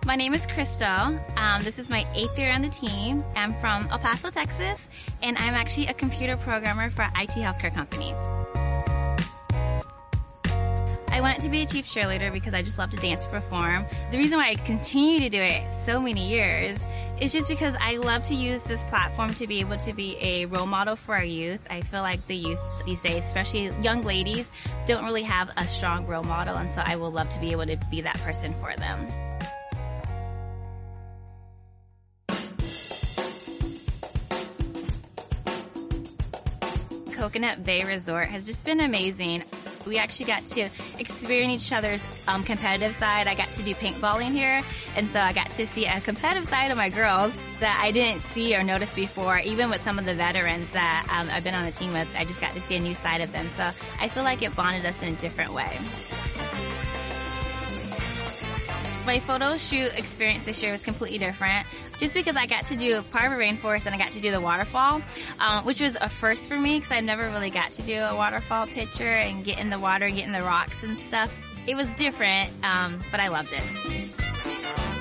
My name is Crystal. This is my 8th year on the team. I'm from El Paso, Texas, and I'm actually a computer programmer for an IT healthcare company. I wanted to be a chief cheerleader because I just love to dance and perform. The reason why I continue to do it so many years is just because I love to use this platform to be able to be a role model for our youth. I feel like the youth these days, especially young ladies, don't really have a strong role model, and so I will love to be able to be that person for them. Coconut Bay Resort has just been amazing. We actually got to experience each other's competitive side. I got to do paintballing here, and so I got to see a competitive side of my girls that I didn't see or notice before. Even with some of the veterans that I've been on the team with, I just got to see a new side of them. So I feel like it bonded us in a different way. My photo shoot experience this year was completely different just because I got to do part of a rainforest and I got to do the waterfall, which was a first for me because I never really got to do a waterfall picture and get in the water and get in the rocks and stuff. It was different, but I loved it.